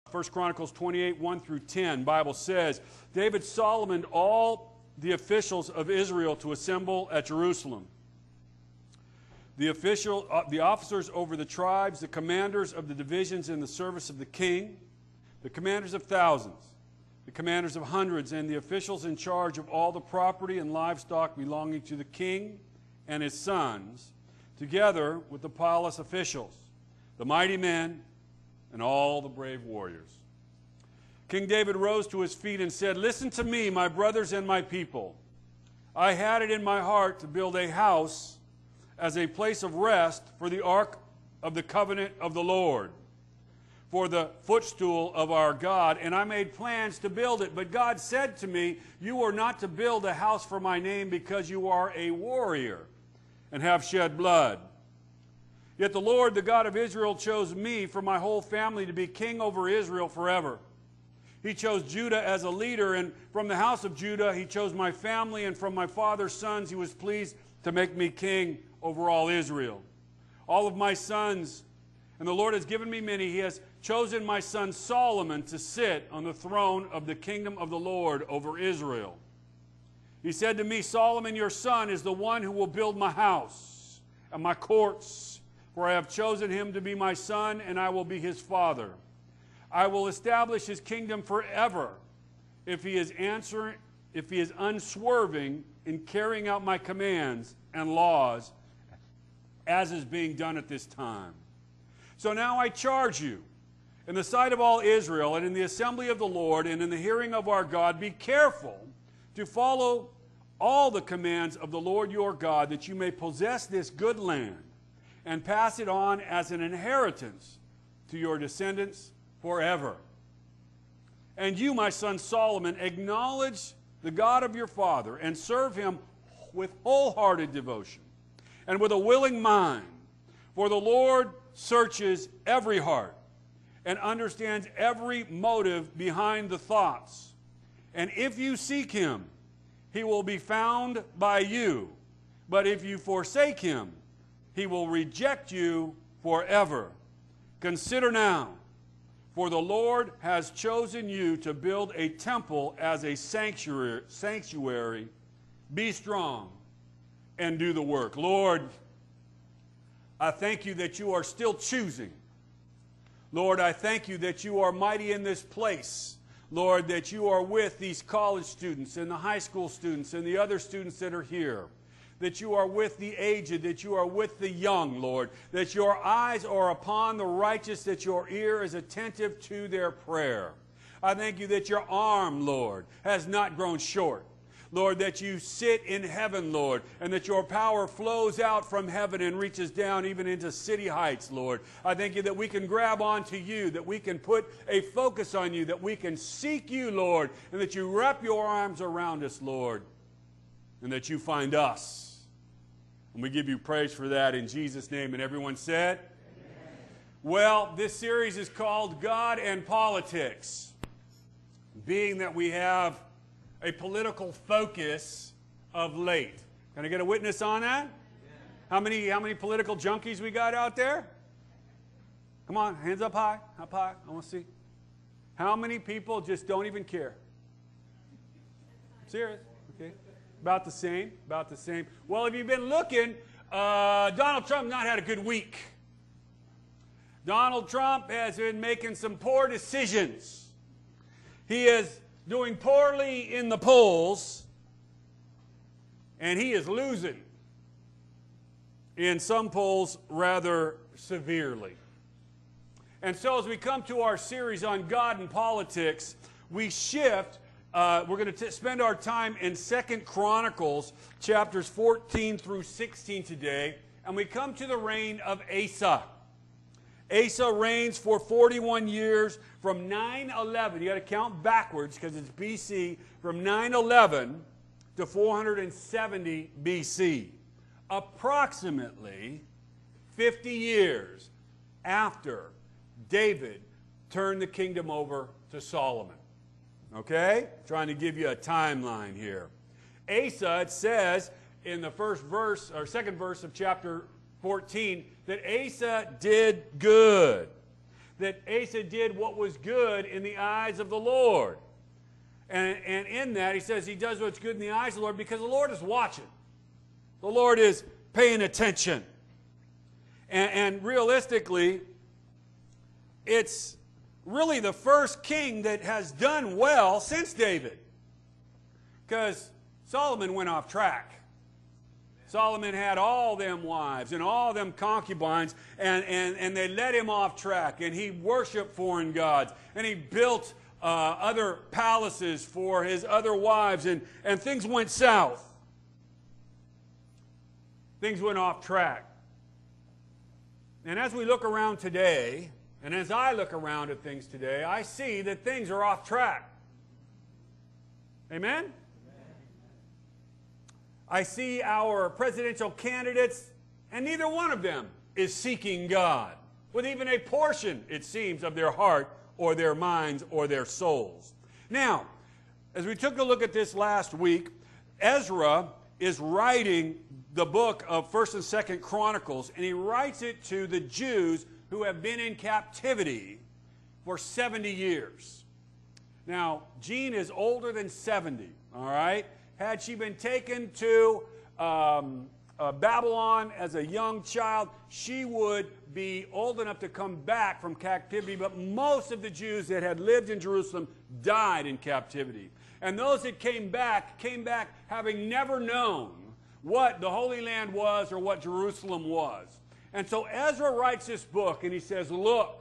1 Chronicles 28, 1 through 10, Bible says, David summoned all the officials of Israel to assemble at Jerusalem. The officers over the tribes, the commanders of the divisions in the service of the king, the commanders of thousands, the commanders of hundreds, and the officials in charge of all the property and livestock belonging to the king and his sons, together with the palace officials, the mighty men, and all the brave warriors. King David rose to his feet and said, "Listen to me, my brothers and my people. I had it in my heart to build a house as a place of rest for the ark of the covenant of the Lord, for the footstool of our God, and I made plans to build it. But God said to me, you are not to build a house for my name because you are a warrior and have shed blood. Yet the Lord, the God of Israel, chose me for my whole family to be king over Israel forever. He chose Judah as a leader, and from the house of Judah he chose my family, and from my father's sons he was pleased to make me king over all Israel. All of my sons, and the Lord has given me many, he has chosen my son Solomon to sit on the throne of the kingdom of the Lord over Israel. He said to me, Solomon your son is the one who will build my house and my courts, for I have chosen him to be my son, and I will be his father. I will establish his kingdom forever if he is unswerving in carrying out my commands and laws, as is being done at this time. So now I charge you, in the sight of all Israel and in the assembly of the Lord and in the hearing of our God, be careful to follow all the commands of the Lord your God, that you may possess this good land and pass it on as an inheritance to your descendants forever. And you, my son Solomon, acknowledge the God of your father and serve him with wholehearted devotion and with a willing mind. For the Lord searches every heart and understands every motive behind the thoughts. And if you seek him, he will be found by you. But if you forsake him, he will reject you forever. Consider now, for the Lord has chosen you to build a temple as a sanctuary. Be strong and do the work. Lord, I thank you that you are still choosing. Lord, I thank you that you are mighty in this place. Lord, that you are with these college students and the high school students and the other students that are here. That you are with the aged, that you are with the young, Lord. That your eyes are upon the righteous, that your ear is attentive to their prayer. I thank you that your arm, Lord, has not grown short. Lord, that you sit in heaven, Lord, and that your power flows out from heaven and reaches down even into city heights, Lord. I thank you that we can grab onto you, that we can put a focus on you, that we can seek you, Lord, and that you wrap your arms around us, Lord, and that you find us. And we give you praise for that in Jesus' name. And everyone said? Amen. Well, this series is called God and Politics, being that we have a political focus of late. Can I get a witness on that? Yeah. How many political junkies we got out there? Come on, hands up high, up high. I want to see. How many people just don't even care? I'm serious. Okay. About the same, about the same. Well, if you've been looking, Donald Trump not had a good week. Donald Trump has been making some poor decisions. He is doing poorly in the polls, and he is losing in some polls rather severely. And so as we come to our series on God and politics, we shift. We're going to spend our time in 2 Chronicles chapters 14 through 16 today, and we come to the reign of Asa. Asa reigns for 41 years from 911. You got to count backwards because it's BC, from 911 to 470 BC. Approximately 50 years after David turned the kingdom over to Solomon. Okay? Trying to give you a timeline here. Asa, it says in the first verse, or second verse of chapter 14, that Asa did good. that Asa did what was good in the eyes of the Lord. And in that, he says he does what's good in the eyes of the Lord because the Lord is watching. The Lord is paying attention. And realistically, it's really the first king that has done well since David. Because Solomon went off track. Solomon had all them wives and all them concubines, and they led him off track. And he worshiped foreign gods. And he built other palaces for his other wives. And things went south. Things went off track. And as we look around today, and as I look around at things today, I see that things are off track. Amen? I see our presidential candidates, and neither one of them is seeking God, with even a portion, it seems, of their heart or their minds or their souls. Now, as we took a look at this last week, Ezra is writing the book of 1st and 2nd Chronicles, and he writes it to the Jews who have been in captivity for 70 years. Now, Jean is older than 70, all right? Had she been taken to Babylon as a young child, she would be old enough to come back from captivity, but most of the Jews that had lived in Jerusalem died in captivity. And those that came back having never known what the Holy Land was or what Jerusalem was. And so Ezra writes this book, and he says, look,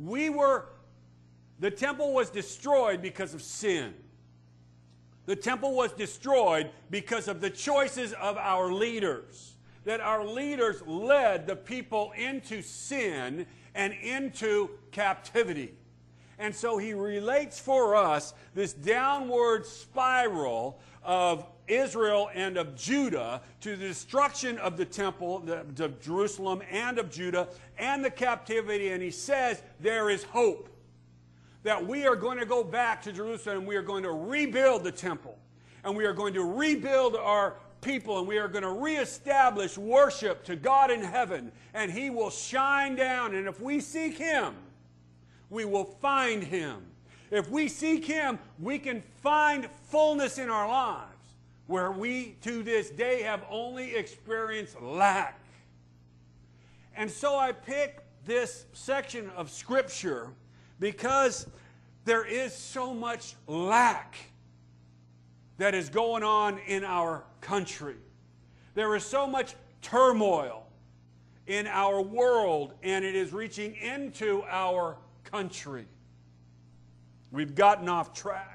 the temple was destroyed because of sin. The temple was destroyed because of the choices of our leaders. That our leaders led the people into sin and into captivity. And so he relates for us this downward spiral of Israel and of Judah to the destruction of the temple, of Jerusalem and of Judah, and the captivity. And he says there is hope. That we are going to go back to Jerusalem and we are going to rebuild the temple. And we are going to rebuild our people and we are going to reestablish worship to God in heaven. And He will shine down. And if we seek Him, we will find Him. If we seek Him, we can find fullness in our lives where we to this day have only experienced lack. And so I pick this section of Scripture because there is so much lack that is going on in our country. There is so much turmoil in our world, and it is reaching into our country. We've gotten off track.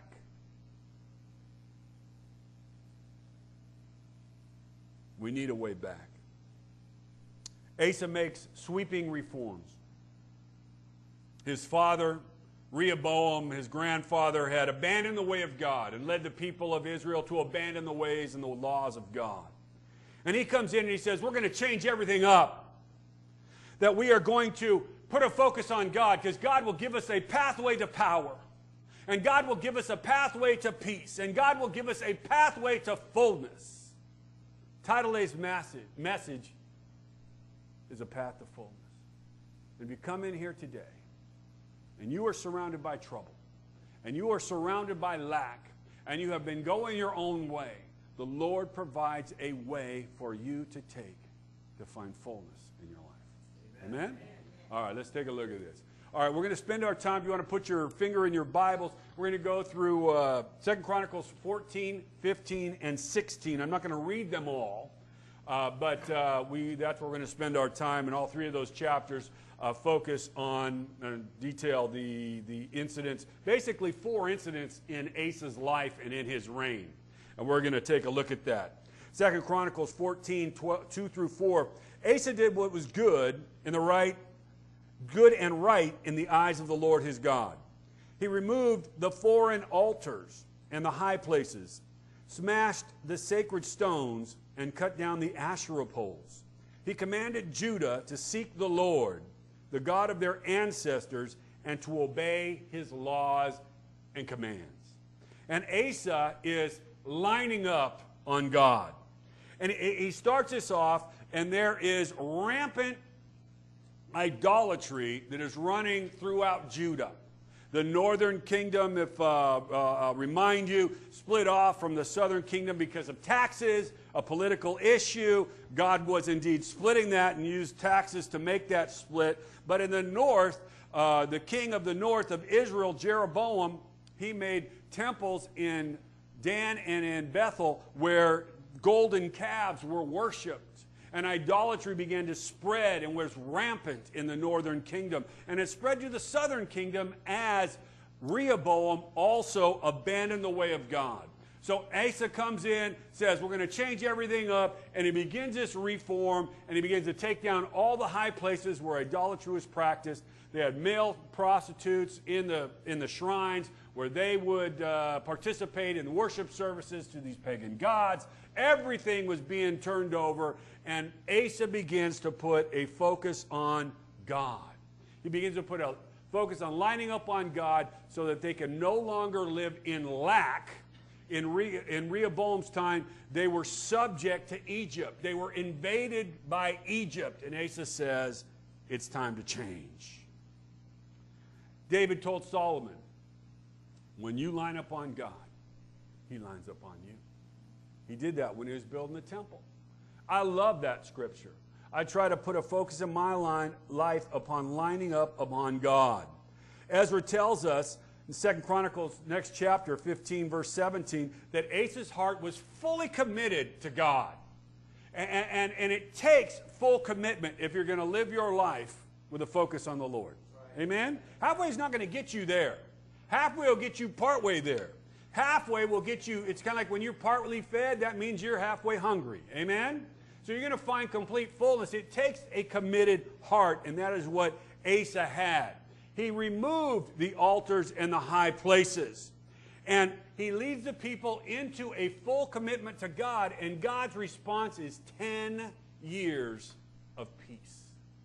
We need a way back. Asa makes sweeping reforms. His father, Rehoboam, his grandfather, had abandoned the way of God and led the people of Israel to abandon the ways and the laws of God. And he comes in and he says, we're going to change everything up. That we are going to put a focus on God because God will give us a pathway to power. And God will give us a pathway to peace. And God will give us a pathway to fullness. Title A's message is a path to fullness. If you come in here today, and you are surrounded by trouble, and you are surrounded by lack, and you have been going your own way, the Lord provides a way for you to take to find fullness in your life. Amen? Amen? All right, let's take a look at this. All right, we're going to spend our time. If you want to put your finger in your Bibles, we're going to go through 2 Chronicles 14, 15, and 16. I'm not going to read them all, but that's where we're going to spend our time, and all three of those chapters focus on detail the incidents, basically 4 incidents in Asa's life and in his reign. And we're going to take a look at that. 2 Chronicles 14, 2 through 4. Asa did what was good and right in the eyes of the Lord his God. He removed the foreign altars and the high places, smashed the sacred stones, and cut down the Asherah poles. He commanded Judah to seek the Lord, the God of their ancestors, and to obey his laws and commands. And Asa is lining up on God. And he starts this off, and there is rampant idolatry that is running throughout Judah. The northern kingdom, if remind you, split off from the southern kingdom because of taxes, a political issue. God was indeed splitting that and used taxes to make that split. But in the north, the king of the north of Israel, Jeroboam, he made temples in Dan and in Bethel where golden calves were worshipped. And idolatry began to spread and was rampant in the northern kingdom. And it spread to the southern kingdom as Rehoboam also abandoned the way of God. So Asa comes in, says, we're going to change everything up, and he begins this reform, and he begins to take down all the high places where idolatry was practiced. They had male prostitutes in the shrines where they would participate in worship services to these pagan gods. Everything was being turned over, and Asa begins to put a focus on God. He begins to put a focus on lining up on God so that they can no longer live in lack. In Rehoboam's time, they were subject to Egypt. They were invaded by Egypt, and Asa says, it's time to change. David told Solomon, when you line up on God, he lines up on you. He did that when he was building the temple. I love that scripture. I try to put a focus in my life upon lining up upon God. Ezra tells us in 2 Chronicles, next chapter, 15, verse 17, that Asa's heart was fully committed to God. And it takes full commitment if you're going to live your life with a focus on the Lord. Right. Amen? Halfway is not going to get you there. Halfway will get you partway there. Halfway will get you, it's kind of like when you're partly fed, that means you're halfway hungry. Amen? So you're going to find complete fullness. It takes a committed heart, and that is what Asa had. He removed the altars and the high places. And he leads the people into a full commitment to God, and God's response is 10 years of peace.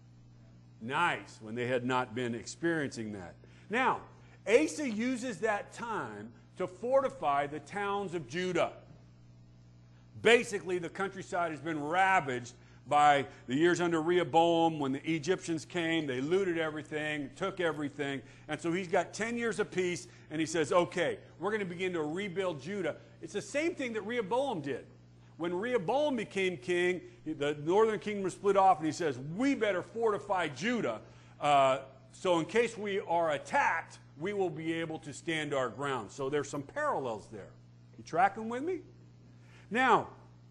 Nice, when they had not been experiencing that. Now, Asa uses that time to fortify the towns of Judah. Basically, the countryside has been ravaged by the years under Rehoboam. When the Egyptians came, they looted everything, took everything. And so he's got 10 years of peace, and he says, okay, we're going to begin to rebuild Judah. It's the same thing that Rehoboam did. When Rehoboam became king, the northern kingdom split off, and he says, we better fortify Judah, so in case we are attacked, we will be able to stand our ground. So there's some parallels there. You tracking with me? Now,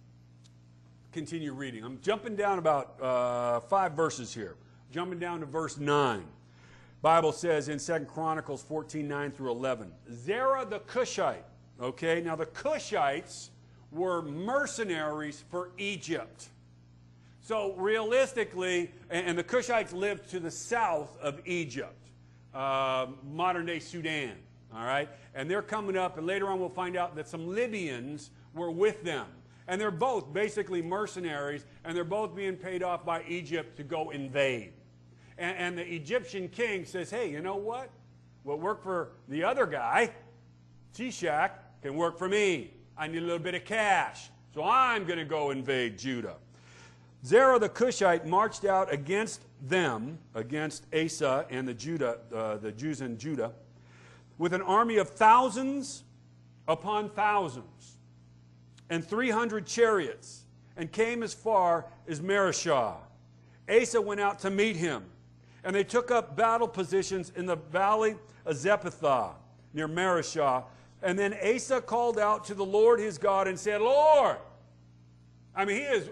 continue reading. I'm jumping down about 5 verses here. Jumping down to verse 9. Bible says in 2 Chronicles 14, 9 through 11. Zerah the Cushite. Okay, now the Cushites were mercenaries for Egypt. So realistically, and the Cushites lived to the south of Egypt. Modern-day Sudan, all right? And they're coming up, and later on we'll find out that some Libyans were with them. And they're both basically mercenaries, and they're both being paid off by Egypt to go invade. And the Egyptian king says, hey, you know what? What worked for the other guy, Shishak, can work for me. I need a little bit of cash, so I'm going to go invade Judah. Zerah the Cushite marched out against them, against Asa and the Jews in Judah, with an army of thousands upon thousands, and 300 chariots, and came as far as Mareshah. Asa went out to meet him, and they took up battle positions in the valley of Zephathah, near Mareshah. And then Asa called out to the Lord his God and said, Lord, I mean, he is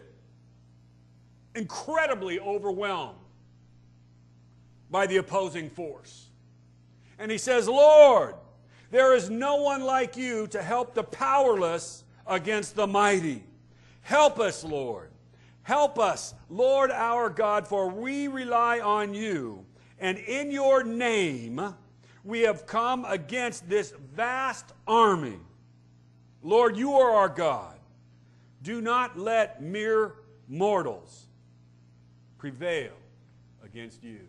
incredibly overwhelmed by the opposing force. And he says, Lord, there is no one like you to help the powerless against the mighty. Help us, Lord. Help us, Lord our God, for we rely on you. And in your name we have come against this vast army. Lord, you are our God. Do not let mere mortals prevail against you.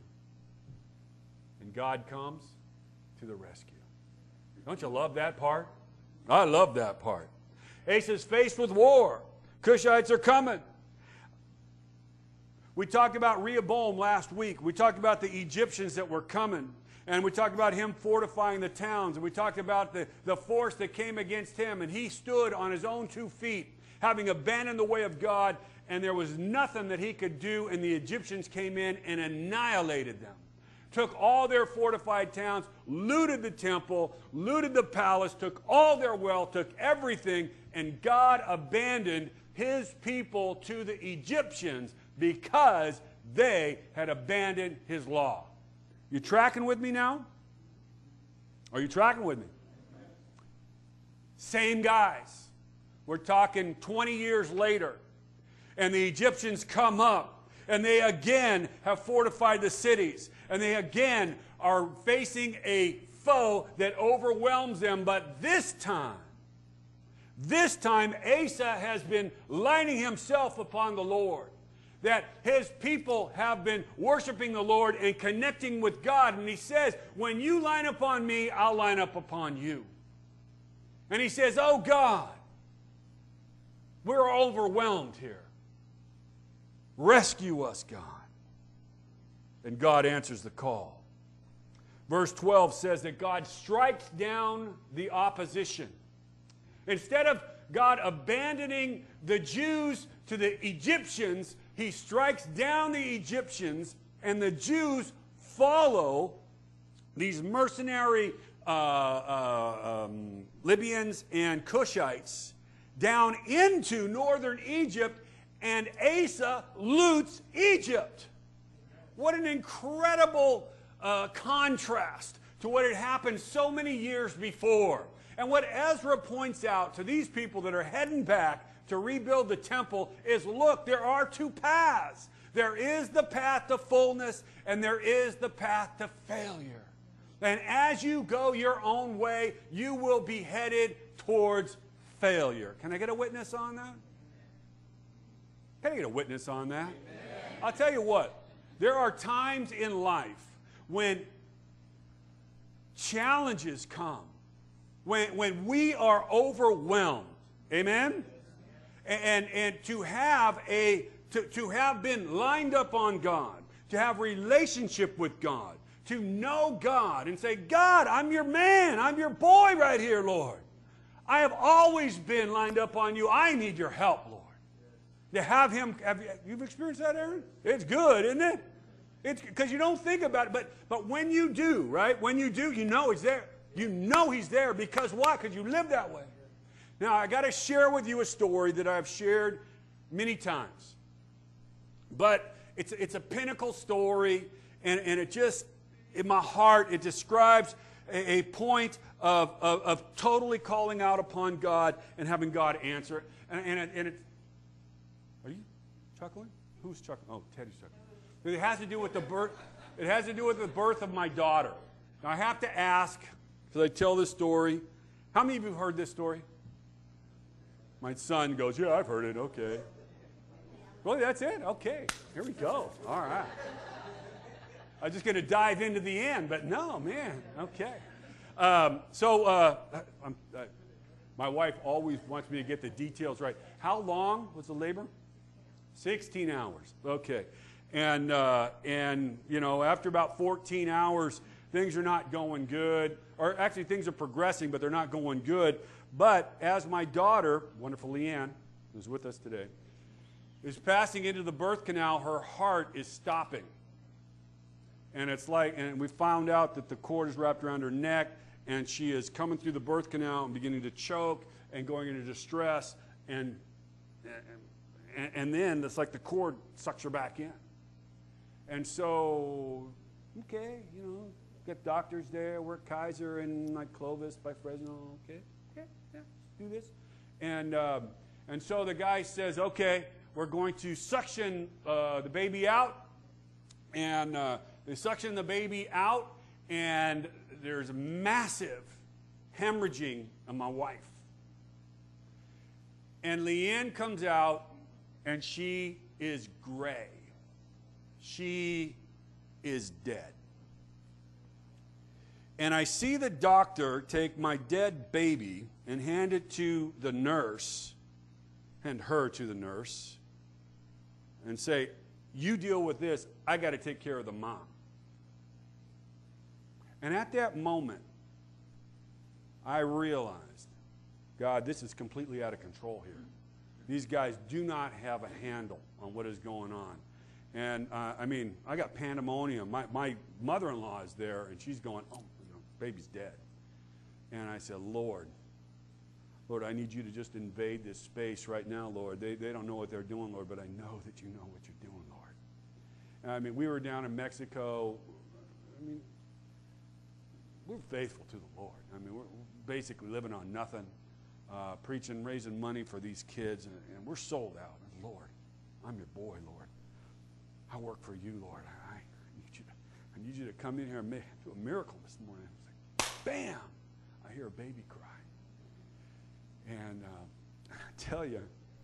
And God comes to the rescue. Don't you love that part? I love that part. Asa's faced with war. Cushites are coming. We talked about Rehoboam last week. We talked about the Egyptians that were coming. And we talked about him fortifying the towns. And we talked about the force that came against him. And he stood on his own 2 feet, having abandoned the way of God. And there was nothing that he could do. And the Egyptians came in and annihilated them. Took all their fortified towns, looted the temple, looted the palace, took all their wealth, took everything. And God abandoned his people to the Egyptians because they had abandoned his law. You tracking with me now? Are you tracking with me? Same guys. We're talking 20 years later. And the Egyptians come up. And they again have fortified the cities. And they again are facing a foe that overwhelms them. But this time Asa has been lining himself upon the Lord. That his people have been worshiping the Lord and connecting with God. And he says, when you line up on me, I'll line up upon you. And he says, oh God, we're overwhelmed here. Rescue us, God. And God answers the call. Verse 12 says that God strikes down the opposition. Instead of God abandoning the Jews to the Egyptians, he strikes down the Egyptians, and the Jews follow these mercenary Libyans and Cushites down into northern Egypt, and Asa loots Egypt. What an incredible contrast to what had happened so many years before. And what Ezra points out to these people that are heading back to rebuild the temple is, look, there are 2 paths. There is the path to fullness, and there is the path to failure. And as you go your own way, you will be headed towards failure. Can I get a witness on that? Can I get a witness on that? Amen. I'll tell you what, there are times in life when challenges come, when we are overwhelmed. Amen? And to have been lined up on God, to have relationship with God, to know God and say, God, I'm your man, I'm your boy right here, Lord. I have always been lined up on you. I need your help, Lord. To have him, you've experienced that, Aaron? It's good, isn't it? It's because you don't think about it, but when you do, right? When you do, you know he's there. You know he's there because why? Because you live that way. Now, I got to share with you a story that I've shared many times. But it's a pinnacle story, and it just, in my heart, it describes a point of totally calling out upon God and having God answer it. And it, are you chuckling? Who's chuckling? Oh, Teddy's chuckling. It has to do with the birth. It has to do with the birth of my daughter. Now, I have to ask, because I tell this story. How many of you have heard this story? My son goes, yeah, I've heard it. Okay. Really, that's it? Okay. Here we go. All right. I was just going to dive into the end, but no, man. Okay. My wife always wants me to get the details right. How long was the labor? 16 hours. Okay. And you know, after about 14 hours, things are not going good. Or actually, things are progressing, but they're not going good. But as my daughter, wonderful Leanne, who's with us today, is passing into the birth canal, her heart is stopping. And it's like, and we found out that the cord is wrapped around her neck, and she is coming through the birth canal and beginning to choke and going into distress. And then it's like the cord sucks her back in. And so, okay, you know, get doctors there. We're at Kaiser and like Clovis by Fresno. Okay, yeah, do this. And so the guy says, okay, we're going to suction the baby out. And they suction the baby out, and there's massive hemorrhaging on my wife. And Leanne comes out, and she is gray. She is dead. And I see the doctor take my dead baby and hand it to the nurse, hand her to the nurse, and say, You deal with this. I got to take care of the mom. And at that moment, I realized, God, this is completely out of control here. These guys do not have a handle on what is going on. And, I mean, I got pandemonium. My mother-in-law is there, and she's going, oh, baby's dead. And I said, Lord, I need you to just invade this space right now, Lord. They don't know what they're doing, Lord, but I know that you know what you're doing, Lord. And, I mean, we were down in Mexico. I mean, we're faithful to the Lord. I mean, we're basically living on nothing, preaching, raising money for these kids, and we're sold out. And Lord, I'm your boy, Lord. I work for you, Lord. I need you to come in here and do a miracle this morning. It's like, bam! I hear a baby cry. And I tell you,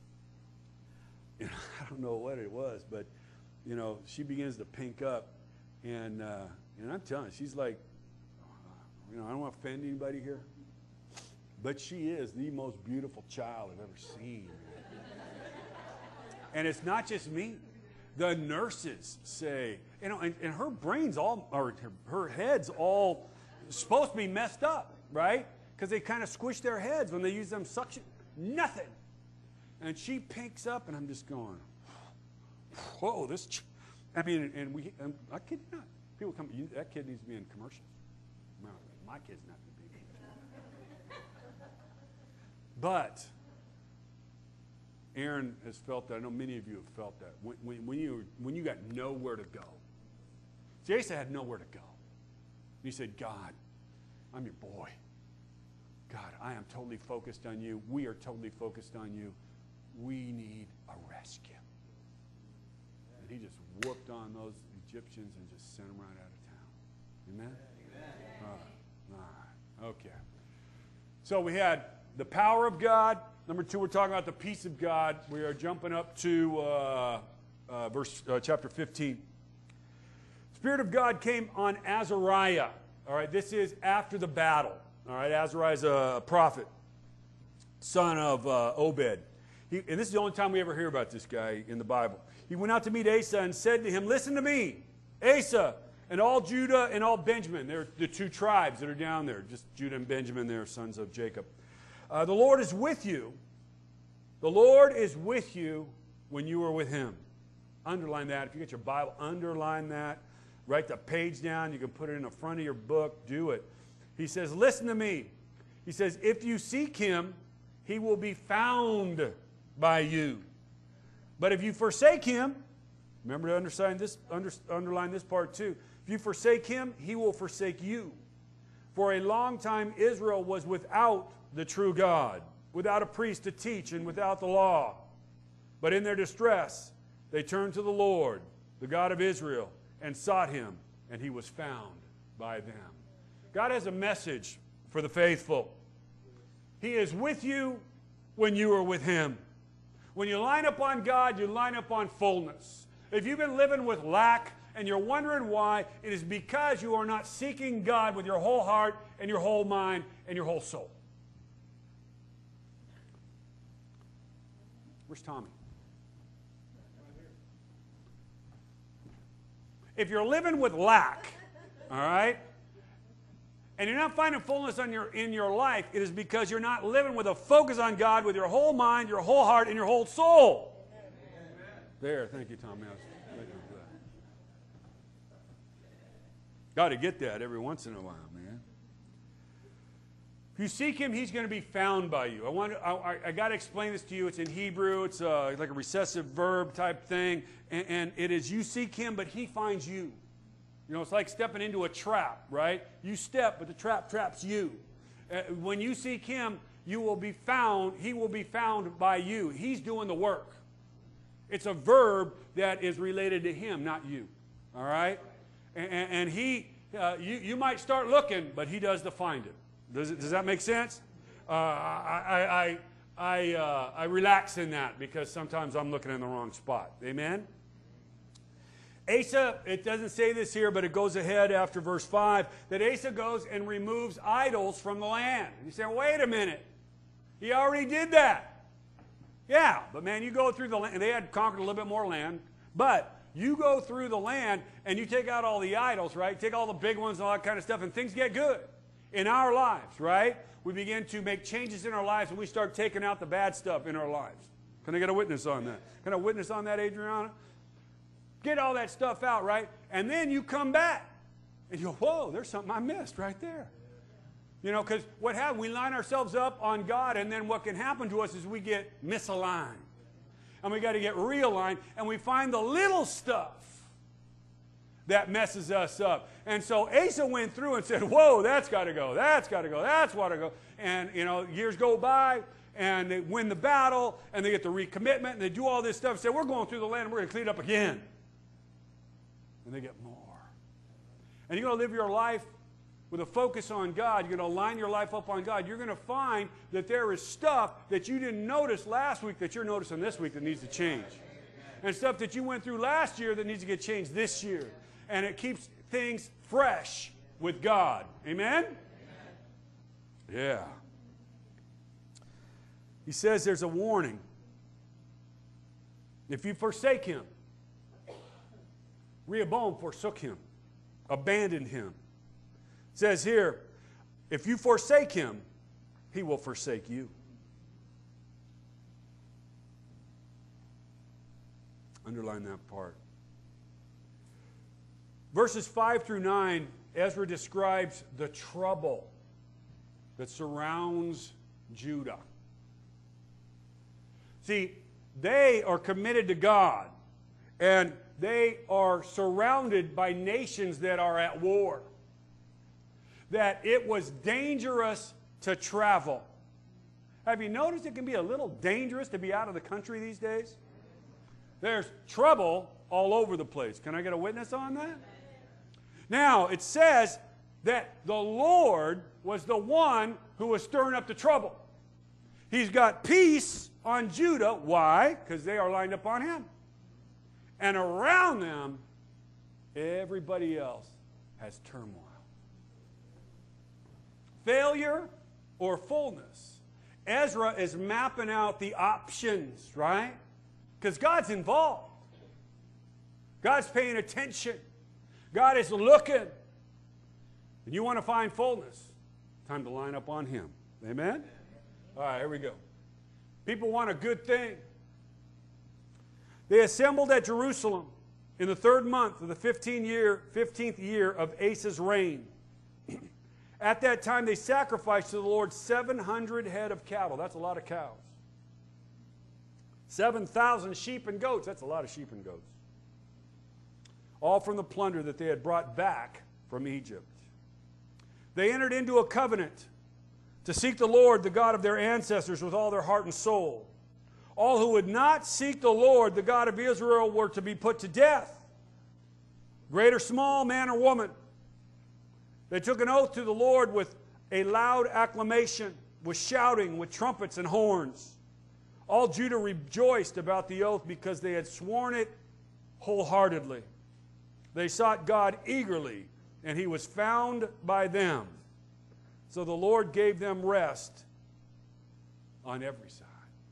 I don't know what it was, but, she begins to pink up. And I'm telling you, she's like, I don't want to offend anybody here, but she is the most beautiful child I've ever seen. And it's not just me. The nurses say, and her brain's all, or her head's all supposed to be messed up, right? Because they kind of squish their heads when they use them suction. Nothing. And she pinks up, and I'm just going, whoa, I kid you not. People come, that kid needs to be in commercials. No, my kid's not going to be. But Aaron has felt that. I know many of you have felt that. When you got nowhere to go. See, Asa had nowhere to go. He said, God, I'm your boy. God, I am totally focused on you. We are totally focused on you. We need a rescue. And he just whooped on those Egyptians and just sent them right out of town. Amen? Amen. All right. Okay. So we had the power of God. Number 2, we're talking about the peace of God. We are jumping up to chapter 15. Spirit of God came on Azariah. All right, this is after the battle. All right, Azariah is a prophet, son of Obed. And this is the only time we ever hear about this guy in the Bible. He went out to meet Asa and said to him, listen to me, Asa, and all Judah and all Benjamin. They're the 2 tribes that are down there. Just Judah and Benjamin, they're sons of Jacob. The Lord is with you. The Lord is with you when you are with him. Underline that. If you get your Bible, underline that. Write the page down. You can put it in the front of your book. Do it. He says, listen to me. He says, if you seek him, he will be found by you. But if you forsake him, remember to underline this part too. If you forsake him, he will forsake you. For a long time Israel was without the true God, without a priest to teach and without the law. But in their distress, they turned to the Lord, the God of Israel, and sought him, and he was found by them. God has a message for the faithful. He is with you when you are with him. When you line up on God, you line up on fullness. If you've been living with lack and you're wondering why, it is because you are not seeking God with your whole heart and your whole mind and your whole soul. Where's Tommy? If you're living with lack, all right, and you're not finding fullness in your life, it is because you're not living with a focus on God with your whole mind, your whole heart, and your whole soul. Amen. There, thank you, Tommy. I was waiting for that. Got to get that every once in a while, man. If you seek him, he's going to be found by you. I got to explain this to you. It's in Hebrew. It's like a recessive verb type thing. And it is you seek him, but he finds you. You know, it's like stepping into a trap, right? You step, but the trap traps you. When you seek him, you will be found. He will be found by you. He's doing the work. It's a verb that is related to him, not you. All right? And he, you might start looking, but he does the finding. Does that make sense? I relax in that because sometimes I'm looking in the wrong spot. Amen? Asa, it doesn't say this here, but it goes ahead after verse 5, that Asa goes and removes idols from the land. You say, wait a minute. He already did that. Yeah, but man, you go through the land, and they had conquered a little bit more land, but You go through the land and you take out all the idols, right? Take all the big ones and all that kind of stuff, and things get good in our lives, right? We begin to make changes in our lives, and we start taking out the bad stuff in our lives. Can I get a witness on that? Can I witness on that, Adriana? Get all that stuff out, right? And then you come back, and you go, whoa, there's something I missed right there. You know, because what happens, we line ourselves up on God, and then what can happen to us is we get misaligned. And we got to get realigned, and we find the little stuff that messes us up. And so Asa went through and said, whoa, that's got to go, that's got to go, that's got to go. And, you know, years go by, and they win the battle, and they get the recommitment, and they do all this stuff and say, we're going through the land, and we're going to clean it up again. And they get more. And you're going to live your life with a focus on God. You're going to line your life up on God. You're going to find that there is stuff that you didn't notice last week that you're noticing this week that needs to change. And stuff that you went through last year that needs to get changed this year. And it keeps things fresh with God. Amen? Yeah. He says there's a warning. If you forsake him, Rehoboam forsook him, abandoned him. It says here, if you forsake him, he will forsake you. Underline that part. Verses 5 through 9, Ezra describes the trouble that surrounds Judah. See, they are committed to God, and they are surrounded by nations that are at war. That it was dangerous to travel. Have you noticed it can be a little dangerous to be out of the country these days? There's trouble all over the place. Can I get a witness on that? Now, it says that the Lord was the one who was stirring up the trouble. He's got peace on Judah. Why? Because they are lined up on him. And around them, everybody else has turmoil. Failure or fullness. Ezra is mapping out the options, right? Because God's involved. God's paying attention. God is looking. And you want to find fullness. Time to line up on him. Amen? All right, here we go. People want a good thing. They assembled at Jerusalem in the 3rd month of the 15th year of Asa's reign. At that time, they sacrificed to the Lord 700 head of cattle. That's a lot of cows. 7,000 sheep and goats. That's a lot of sheep and goats. All from the plunder that they had brought back from Egypt. They entered into a covenant to seek the Lord, the God of their ancestors, with all their heart and soul. All who would not seek the Lord, the God of Israel, were to be put to death. Great or small, man or woman. They took an oath to the Lord with a loud acclamation, with shouting, with trumpets and horns. All Judah rejoiced about the oath because they had sworn it wholeheartedly. They sought God eagerly, and he was found by them. So the Lord gave them rest on every side.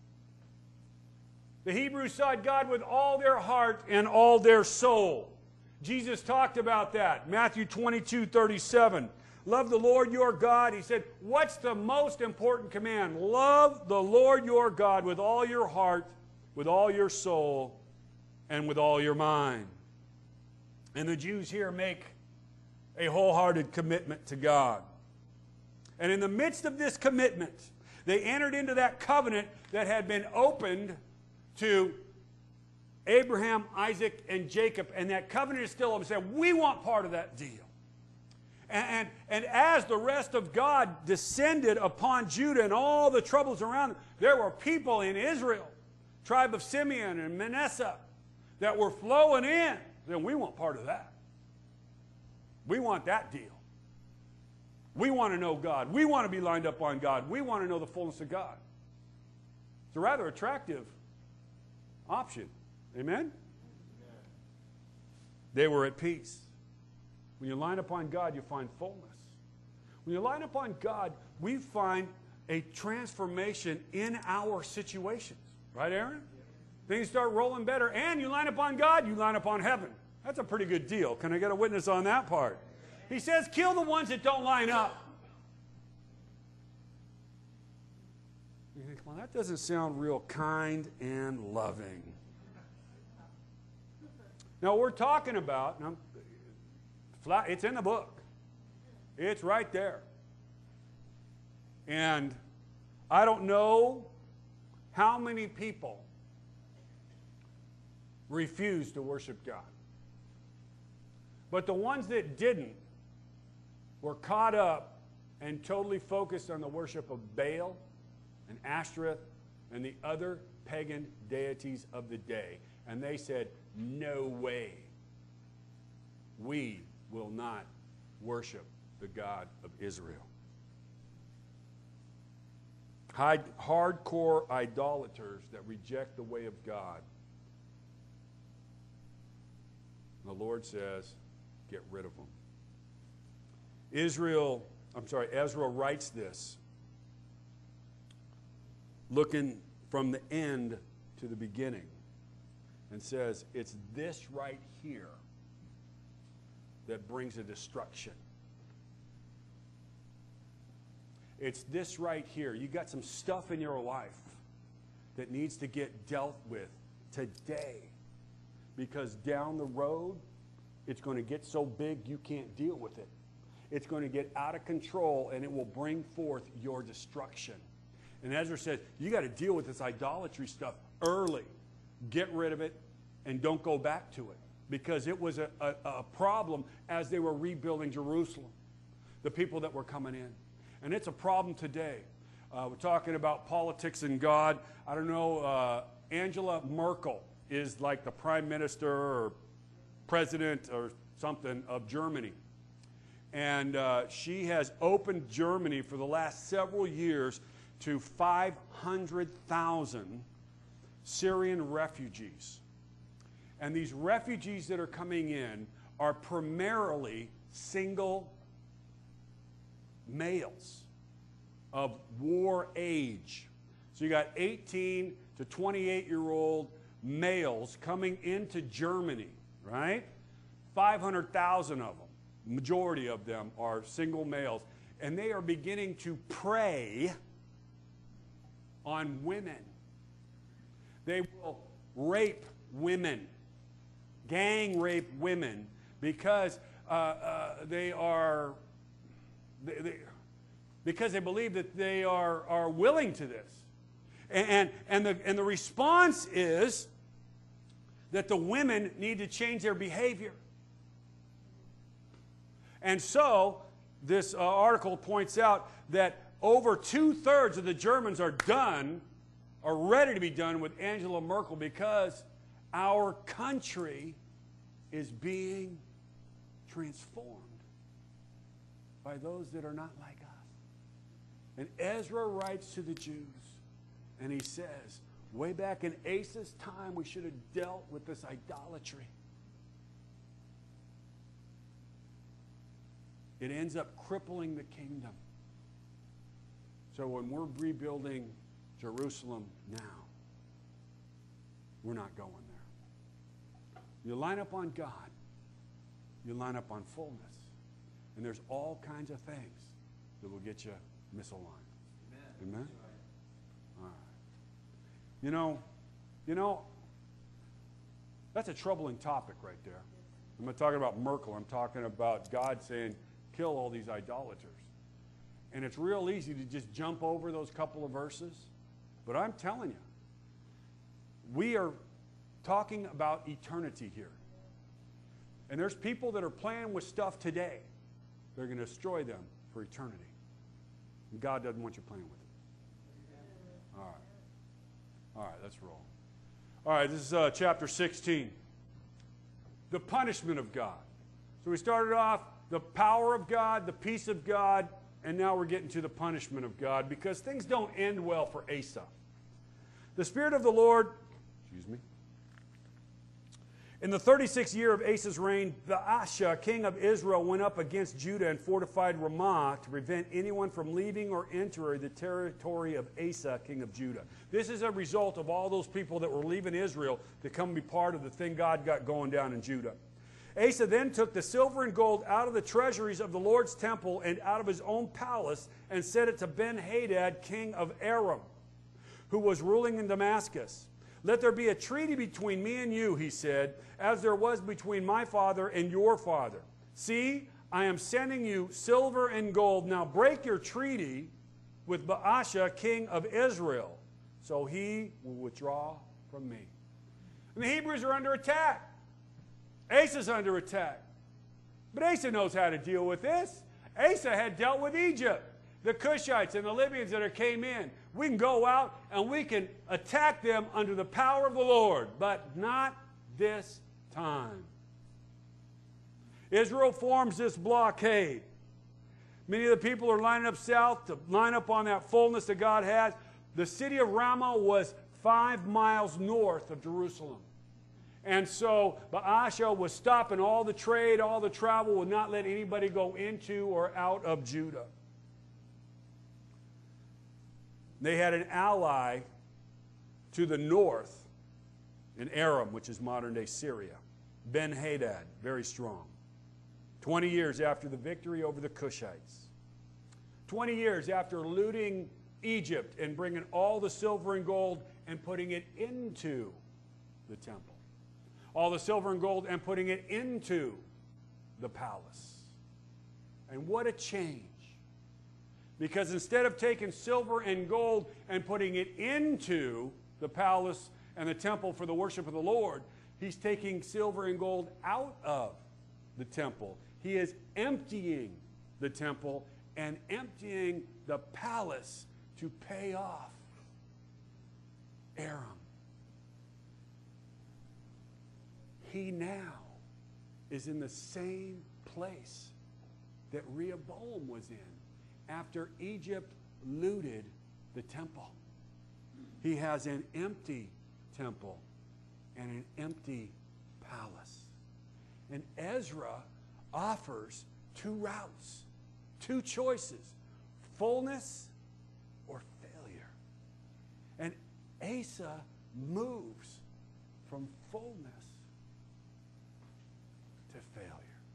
The Hebrews sought God with all their heart and all their soul. Jesus talked about that. Matthew 22:37. Love the Lord your God. He said, what's the most important command? Love the Lord your God with all your heart, with all your soul, and with all your mind. And the Jews here make a wholehearted commitment to God. And in the midst of this commitment, they entered into that covenant that had been opened to Abraham, Isaac, and Jacob. And that covenant is still open. Said, we want part of that deal. And as the rest of God descended upon Judah and all the troubles around them, there were people in Israel, tribe of Simeon and Manasseh, that were flowing in. Then we want part of that. We want that deal. We want to know God. We want to be lined up on God. We want to know the fullness of God. It's a rather attractive option. Amen? They were at peace. When you line upon God, you find fullness. When you line upon God, we find a transformation in our situations. Right, Aaron? Things start rolling better. And you line up on God, you line up on heaven. That's a pretty good deal. Can I get a witness on that part? He says, kill the ones that don't line up. You think, well, that doesn't sound real kind and loving. Now, we're talking about, it's in the book. It's right there. And I don't know how many people refused to worship God. But the ones that didn't were caught up and totally focused on the worship of Baal and Ashtoreth and the other pagan deities of the day. And they said, no way. We will not worship the God of Israel. Hardcore idolaters that reject the way of God. The Lord says, get rid of them. Ezra writes this, looking from the end to the beginning, and says, it's this right here that brings a destruction. It's this right here. You got some stuff in your life that needs to get dealt with today, because down the road, it's going to get so big you can't deal with it. It's going to get out of control, and it will bring forth your destruction. And Ezra says, you got to deal with this idolatry stuff early. Get rid of it, and don't go back to it. Because it was a problem as they were rebuilding Jerusalem, the people that were coming in. And it's a problem today. We're talking about politics and God. I don't know, Angela Merkel is like the prime minister or president or something of Germany. And she has opened Germany for the last several years to 500,000 Syrian refugees. And these refugees that are coming in are primarily single males of war age. So you got 18 to 28-year-old males coming into Germany, right? 500,000 of them. Majority of them are single males. And they are beginning to prey on women. They will rape women, gang rape women, because because they believe that they are willing to this. And the response is that the women need to change their behavior. And so this article points out that over 2/3 of the Germans are ready to be done with Angela Merkel, because our country is being transformed by those that are not like us. And Ezra writes to the Jews, and he says, way back in Asa's time, we should have dealt with this idolatry. It ends up crippling the kingdom. So when we're rebuilding Jerusalem now, we're not going there. You line up on God, you line up on fullness, and there's all kinds of things that will get you misaligned. Amen? Amen? All right. You know, that's a troubling topic right there. I'm not talking about Merkel. I'm talking about God saying, kill all these idolaters. And it's real easy to just jump over those couple of verses. But I'm telling you, we are talking about eternity here. And there's people that are playing with stuff today. They're going to destroy them for eternity. And God doesn't want you playing with it. All right. All right, let's roll. All right, this is chapter 16. The punishment of God. So we started off the power of God, the peace of God, and now we're getting to the punishment of God, because things don't end well for Asa. The Spirit of the Lord, In the 36th year of Asa's reign, Baasha, king of Israel, went up against Judah and fortified Ramah to prevent anyone from leaving or entering the territory of Asa, king of Judah. This is a result of all those people that were leaving Israel to come be part of the thing God got going down in Judah. Asa then took the silver and gold out of the treasuries of the Lord's temple and out of his own palace and sent it to Ben-Hadad, king of Aram, who was ruling in Damascus. Let there be a treaty between me and you, he said, as there was between my father and your father. See, I am sending you silver and gold. Now break your treaty with Baasha, king of Israel, so he will withdraw from me. And the Hebrews are under attack. Asa's under attack. But Asa knows how to deal with this. Asa had dealt with Egypt, the Cushites and the Libyans that came in. We can go out and we can attack them under the power of the Lord, but not this time. Israel forms this blockade. Many of the people are lining up south to line up on that fullness that God has. The city of Ramah was 5 miles north of Jerusalem. And so Baasha was stopping all the trade, all the travel, would not let anybody go into or out of Judah. They had an ally to the north in Aram, which is modern-day Syria. Ben-Hadad, very strong. 20 years after the victory over the Cushites. 20 years after looting Egypt and bringing all the silver and gold and putting it into the temple. All the silver and gold and putting it into the palace. And what a change. Because instead of taking silver and gold and putting it into the palace and the temple for the worship of the Lord, he's taking silver and gold out of the temple. He is emptying the temple and emptying the palace to pay off Aram. He now is in the same place that Rehoboam was in after Egypt looted the temple. He has an empty temple and an empty palace. And Ezra offers 2 routes, 2 choices, fullness or failure. And Asa moves from fullness to failure.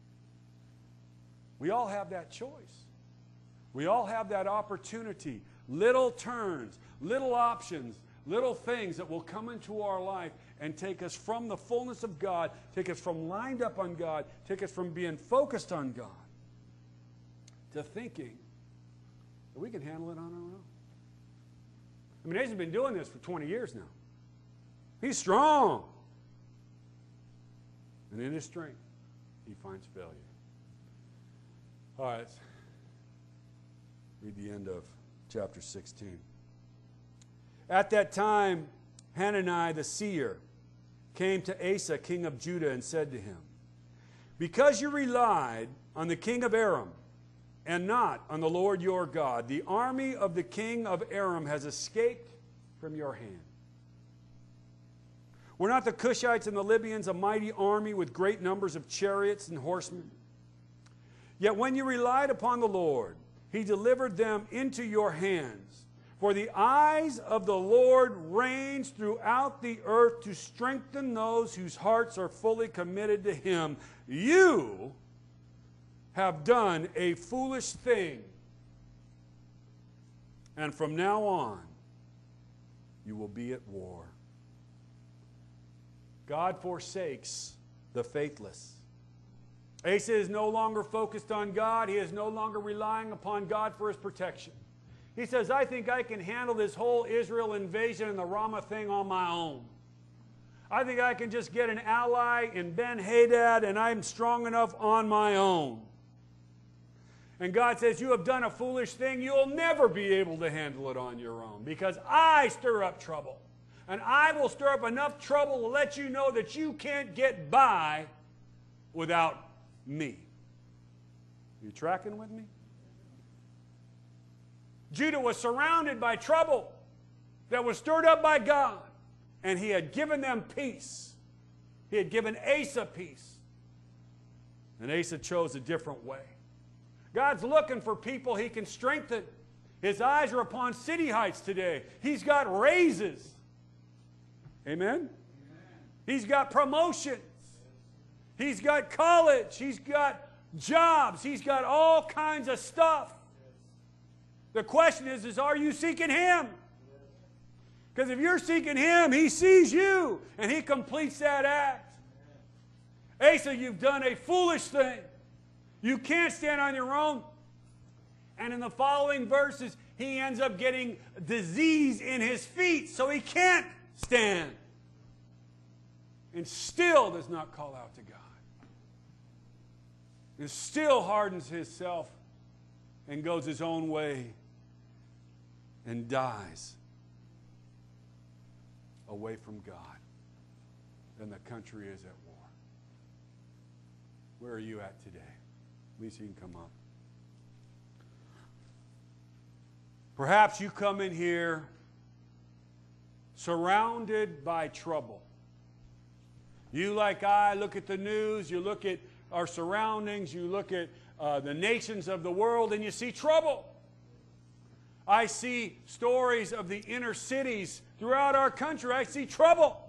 We all have that choice. We all have that opportunity. Little turns, little options, little things that will come into our life and take us from the fullness of God, take us from lined up on God, take us from being focused on God to thinking that we can handle it on our own. I mean, Asa's been doing this for 20 years now. He's strong. And in his strength, he finds failure. All right. Read the end of chapter 16. At that time, Hanani the seer came to Asa, king of Judah, and said to him, because you relied on the king of Aram and not on the Lord your God, the army of the king of Aram has escaped from your hand. Were not the Cushites and the Libyans a mighty army with great numbers of chariots and horsemen? Yet when you relied upon the Lord, he delivered them into your hands. For the eyes of the Lord range throughout the earth to strengthen those whose hearts are fully committed to him. You have done a foolish thing. And from now on, you will be at war. God forsakes the faithless. Asa is no longer focused on God. He is no longer relying upon God for his protection. He says, I think I can handle this whole Israel invasion and the Ramah thing on my own. I think I can just get an ally in Ben-Hadad and I'm strong enough on my own. And God says, you have done a foolish thing. You'll never be able to handle it on your own because I stir up trouble. And I will stir up enough trouble to let you know that you can't get by without me. You tracking with me? Judah was surrounded by trouble that was stirred up by God, and he had given them peace. He had given Asa peace. And Asa chose a different way. God's looking for people He can strengthen. His eyes are upon city heights today. He's got raises. Amen? Amen. He's got promotions. He's got college. He's got jobs. He's got all kinds of stuff. The question is are you seeking Him? Because if you're seeking Him, He sees you and He completes that act. Asa, you've done a foolish thing. You can't stand on your own. And in the following verses, he ends up getting disease in his feet, so he can't stand. And still does not call out to God. And still hardens himself and goes his own way and dies away from God. Then the country is at war. Where are you at today? Lisa, you can come up. Perhaps you come in here surrounded by trouble. You, like I, look at the news, you look at our surroundings, you look at the nations of the world, and you see trouble. I see stories of the inner cities throughout our country. I see trouble.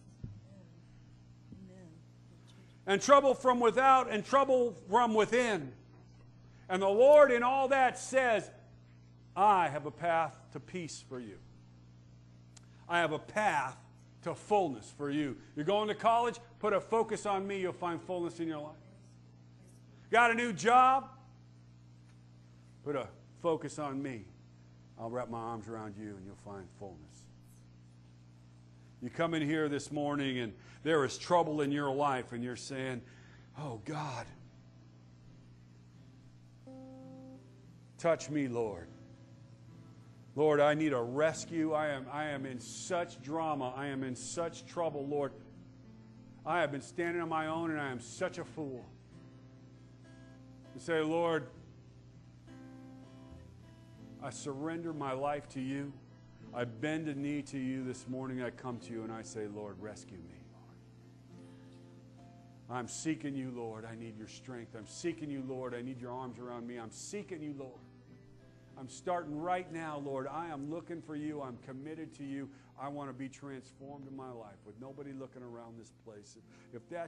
And trouble from without and trouble from within. And the Lord in all that says, I have a path to peace for you. I have a path to fullness for you. You're going to college? Put a focus on me. You'll find fullness in your life. Got a new job? Put a focus on me. I'll wrap my arms around you and you'll find fullness. You come in here this morning and there is trouble in your life and you're saying, oh God, touch me, Lord. Lord, I need a rescue. I am in such drama. I am in such trouble, Lord. I have been standing on my own and I am such a fool. You say, Lord, I surrender my life to you. I bend a knee to you this morning. I come to you and I say, Lord, rescue me. I'm seeking you, Lord. I need your strength. I'm seeking you, Lord. I need your arms around me. I'm seeking you, Lord. I'm starting right now, Lord. I am looking for you. I'm committed to you. I want to be transformed in my life with nobody looking around this place. If that's